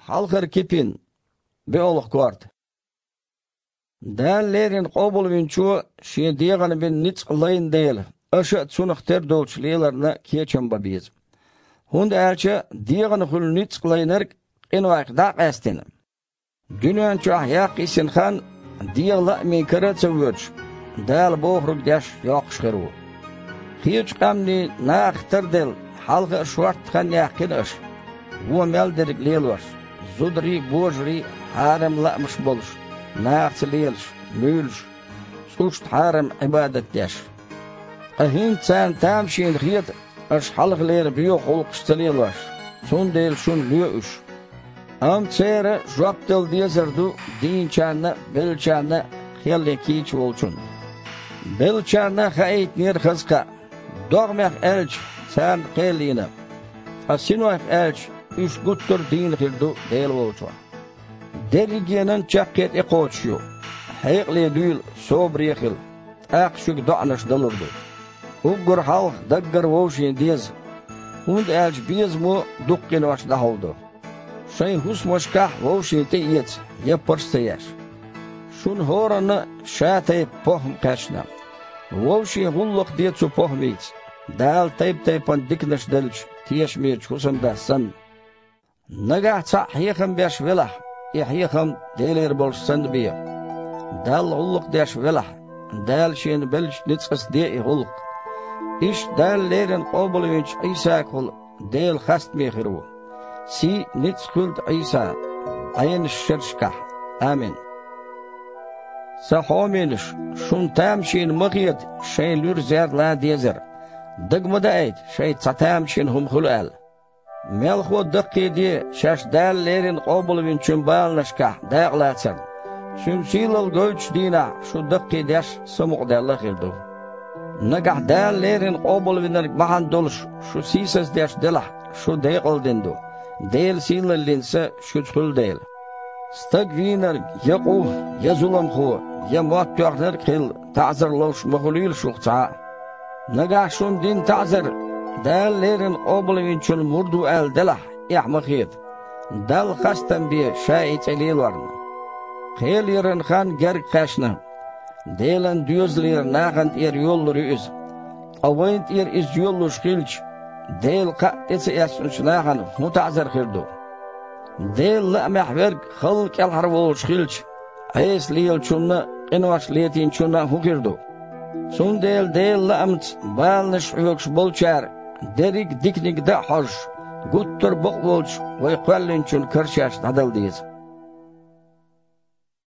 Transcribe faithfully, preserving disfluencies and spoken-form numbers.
halkır kipin beoluk kvart. Dällerin qobulunçu şe diýany ben niç qylaýyn değil. Aşa çunukter dolçlylarına keçen biz. Hunda elçe diýany hul niç qylaýnar en wagtda qästeni. Dünýän çahya qisin han diýala men karatçywç. Däl bohruk daş ýokşgyru. Hiç qamni naqtırdel halga şwartgan ýaqynyş. Bu melderikler var. Zudri bojri haramlamış boluş. Naqçlyl, mülş. Suçt haram ibadet daş. Ahin sen tam şeýle hiyet aş halgylary biýok ulqystylyl var. Son del şun lüýüş. Am çere jopdel diýerdu diňçana belçana helle kiç bolçun. Belçana haýt ner hızqa. Dogmak elç sen qelyny. Asinoy elç üç guttur din hildu del bolçu. Derigenen çaqet eqoçu. Haýqly düýül sobriyhil. Aqşuk da'naş dalurdu. Ugur halq daggar woşin diýez. Hund elç bizmu duqqin waş daholdu. Şeý husmoşka woşin te ýet. Ýaparsaýaş. Şun horany şäte pohm qaşna. Woşin hulluk diýetsu pohmyç. Dal tayp taypan diknaş dalç. Tiýeşmeýç husanda san. Naga ça hyýham beş welah. Hyýham deler bolşsan diýip. Dal hulluk deş welah. Dal şeýin belç nitsqas diýe hulluk. İş dallerin qobulunç İsa kul del hast mehiru. Si nitskult İsa. Ayn şerşka. Amin. Sahomeniş şun tam şeýin maqyat şeýlür zerla diýezer. Dygmada aýt şeý çatam şeýin humhul al. Melxo daqidi şaş dallerin qobulunçun balnaşka dağlaçan. Sümsilal gölç dina şu daqidaş samuqdalla geldi. Nagah dallerin qobulunlar bahan doluş şu sisas daş dela şu deqoldendu. Del silallinse şu çul del. Stagviner yaqu yazulam xo ya muattuqlar qil ta'zirlaş maqulil şuqça. Nagah şun din ta'zir dallerin qobulunçun murdu al dela ihmaqit. Dal qastan bi şaýit elilwarny. Qel yerin han ger qaşna. Delan düýüzler nagant er ýollary üz. Awynt er iz ýolluş qilç. Del qatse ýaşunçlagan mutazir qildu. Del la mahwer xalq alhar bolş qilç. Ays liyel çunna inwaş letin çunna hukirdu. Sun del del la amt balniş ýokş bolçar. Derik diknik da hoş. Guttur boq bolç we qallin çun kirşaş dadal diýes.